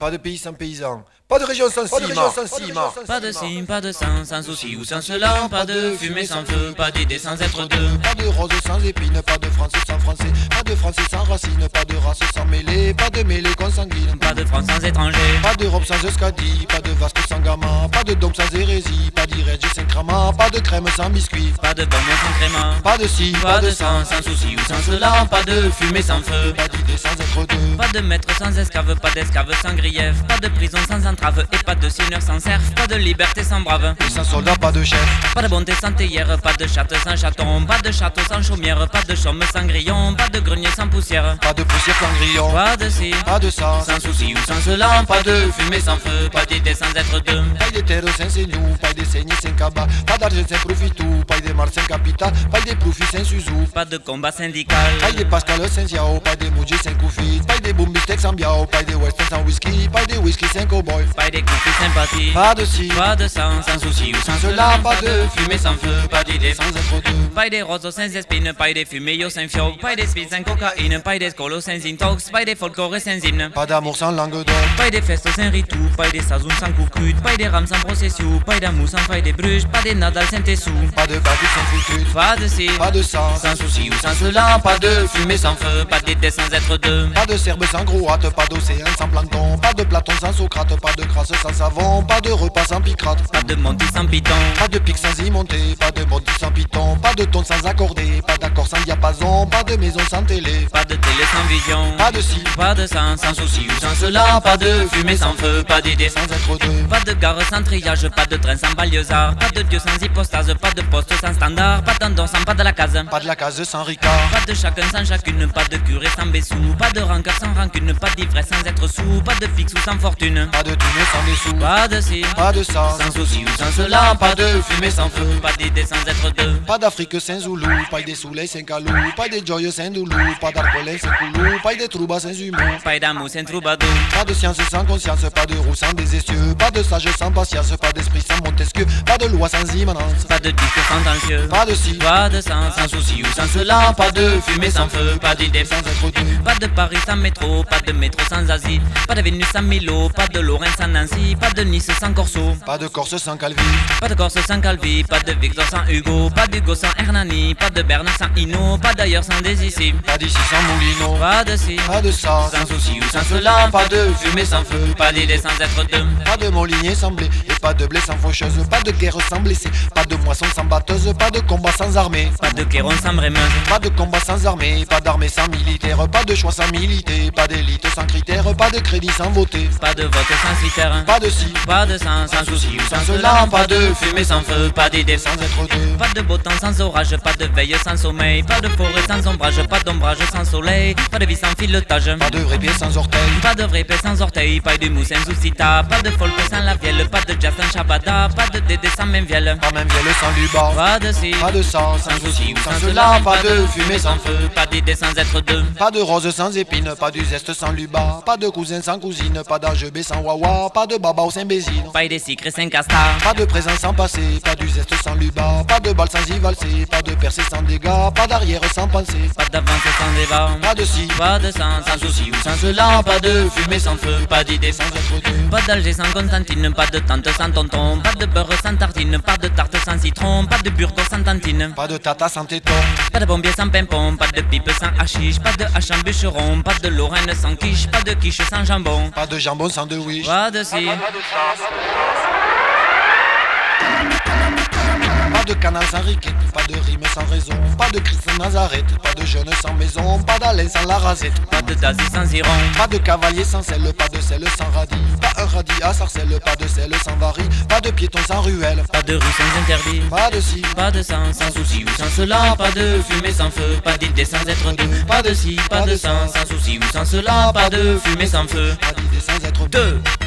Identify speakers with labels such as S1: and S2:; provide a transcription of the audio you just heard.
S1: Pas de pays sans paysan, pas de région sans ciment,
S2: Pas de cime, pas de sang, sans souci ou sans cela. Pas de fumée sans feu, pas d'idée sans être deux.
S1: pas de rose sans épines, pas de français sans français, pas de français sans racines, pas de race sans mêlée, pas de mêlée consanguine,
S2: Pas de France sans étranger.
S1: pas d'Europe sans Euskadi, pas de Vasque sans gamin, pas de dôme sans hérésie, pas d'Irège sans crama, pas de crème sans biscuit,
S2: Pas de bonbons sans crément.
S1: pas de ci,
S2: Pas de sang, sans souci ou sans cela. Pas de fumée sans feu.
S1: pas d'idée sans être deux,
S2: Pas de maître sans esclave, pas d'esclave sans grief. Pas de prison sans entrave et pas de seigneur sans serf. Pas de liberté sans brave.
S1: et sans soldat, pas de chef,
S2: Pas de bonté sans théière, pas de chatte sans chaton. Pas de château sans chaumière, pas de chaume sans grillon. Pas de grenier sans poussière.
S1: pas de poussière sans grillon,
S2: Pas de ci,
S1: pas de ça,
S2: sans souci ou sans cela. Pas de fumée sans feu, pas d'idée sans être deux.
S1: pas de terre sans seignou, pas de saignée sans cabas, pas d'argent sans profitou, pas de mar sans capital, pas de profit sans suzou,
S2: Pas de combat syndical.
S1: pas de Pascal sans Yao, pas de Muji sans Koufi, pas de Boombistek sans Biao, pas de Western sans whisky, pas de whisky sans cowboy,
S2: Pas des coups de sympathie.
S1: pas de ci,
S2: Pas de sang, sans souci ou sans cela. Pas de fumée sans feu, pas d'idée sans
S1: sans être deux,
S2: Pas des roses sans espines, pas des fumées sans fioc. Pas des speed sans cocaïne, pas des scolos sans intox. Pas des folklore sans hymne.
S1: pas d'amour sans langue d'or,
S2: Pas des festes sans ritou, pas des sazoun sans coucrute. Pas des rames sans procession, pas d'amour sans faille des bruges. Pas des nadal sans tessou.
S1: pas de baguette sans foutude,
S2: Pas de ci,
S1: pas de ça,
S2: sans souci ou sans cela. Pas de fumée sans feu, pas d'idée sans être deux.
S1: pas de serbe sans croate, pas d'océan sans plancton, pas de Platon sans Socrate, pas de crasse sans savon, pas de repas sans picrate,
S2: Pas de monty sans piton.
S1: pas de pic sans y monter, pas de monty sans piton, pas de ton sans accordé, pas d'accord sans diapason, pas de maison sans télé,
S2: Pas de télé sans vision.
S1: pas de ci,
S2: Pas de sang, sans souci ou sans cela. Pas de fumée sans feu, pas d'idée
S1: sans être deux,
S2: Pas de gare sans triage, pas de train sans banlieusard. Pas de dieu sans hypostase, pas de poste sans standard. Pas d'andon sans pas de la case.
S1: pas de la case sans ricard,
S2: Pas de chacun sans chacune, pas de curé sans bessou. Pas de rancœur sans rancune, pas d'ivresse sans être sous. Pas de fixe ou sans fortune.
S1: pas de thune sans dessous,
S2: Pas de ci,
S1: pas de ça,
S2: sans souci ou sans cela. Pas de fumée sans feu, pas d'idée sans être deux.
S1: pas d'Afrique sans Zoulou, pas des soleils sans calou, pas des joyeux sans doulou, pas d'alcoolin sans coulou, pas des troubas sans humour,
S2: Pas d'amour sans troubadour.
S1: pas de science sans conscience, pas de roux sans des essieux, pas de sage sans patience, pas d'esprit sans Montesquieu, pas de loi sans immanence,
S2: Pas de disque sentencieux.
S1: pas de ci,
S2: Pas de sang, sans souci ou sans cela. Pas de fumée sans feu, pas d'idée
S1: sans être deux,
S2: Pas de Paris sans métro, pas de métro sans Asie. Pas de Vénus sans Milo, pas de Lorraine sans Nancy. Pas de Nice sans Corso.
S1: pas de Corse sans Calvi,
S2: Pas de Corse sans Calvi, pas de Victor sans Hugo. Pas d'Hugo sans Hernani, pas de Bernard sans Hino. Pas d'ailleurs sans des ici.
S1: pas d'ici sans Moulineau,
S2: Pas de ci,
S1: pas de ça,
S2: sans souci ou sans cela. Pas de fumée sans feu, pas d'idée sans être deux.
S1: pas de Molinier sans blé, et pas de blé sans faucheuse, pas de guerre sans blessé, pas de moisson sans batteuse, pas de combat sans armée,
S2: Pas de Kéron sans Brémeuse.
S1: pas de combat sans armée, pas d'armée sans militaire, pas de choix sans militer, pas d'élite sans critères, pas de crédit sans voter,
S2: Pas de vote sans critère.
S1: pas de ci,
S2: Pas de sang, sans souci ou sans cela. Pas de fumée sans feu, pas d'idée
S1: sans être deux,
S2: Pas de beau temps sans orage, pas de veille sans sommeil. Pas de forêt sans ombrage, pas d'ombrage sans soleil. Pas de vie sans filetage.
S1: pas de vrai pied sans orteil,
S2: Pas de vrai paix sans orteil, pas de mousse sans soucita. Pas de folk sans la vielle, pas de jazz sans chabada. Pas de dédé sans même vielle.
S1: pas même vielle sans lubar,
S2: Pas de ci,
S1: pas de ça,
S2: sans souci ou sans cela. Pas de fumée sans feu, pas d'idée sans être deux.
S1: pas de rose sans épines, pas du zeste sans luba, pas de cousin sans cousine, pas d'AGB sans wawa, pas de baba sans bésine,
S2: Pas des secrets sans castar.
S1: pas de présent sans passé, pas du zeste sans luba, pas de balle sans y valser, pas de percée sans dégâts, pas d'arrière sans penser,
S2: Pas d'avance sans débat.
S1: pas de ci,
S2: Pas de sang, sans souci ou sans cela. Pas de fumée sans feu, pas d'idée sans
S1: sans être deux,
S2: Pas d'Alger sans Constantine, pas de tante sans tonton. Pas de beurre sans tartine, pas de tarte sans citron. Pas de burgo sans tantine.
S1: pas de tata sans téton,
S2: Pas de bombier sans pimpon, pas de pipe sans hachiche. Pas de hache en bûcheron, pas de Lorraine sans quiche. Pas de quiche sans jambon.
S1: pas de jambon sans de wish,
S2: Pas de ci,
S1: pas de canal sans riquette, pas de rime sans raison, pas de Christ sans Nazareth, pas de jeune sans maison, pas d'Alain sans la rasette,
S2: pas de dazi sans iron.
S1: pas de cavalier sans selle, pas de selle sans radis, pas un radis à sarcelle, pas de selle sans varie, pas de piéton sans ruelle,
S2: Pas de rue sans interdit.
S1: pas de ci,
S2: Pas de sang, sans souci ou sans cela. Pas de fumée sans feu, pas d'idée sans être deux. Pas de ci, pas de sang, sans souci ou sans cela. Pas de fumée sans feu.
S1: pas d'idée sans être
S2: Deux.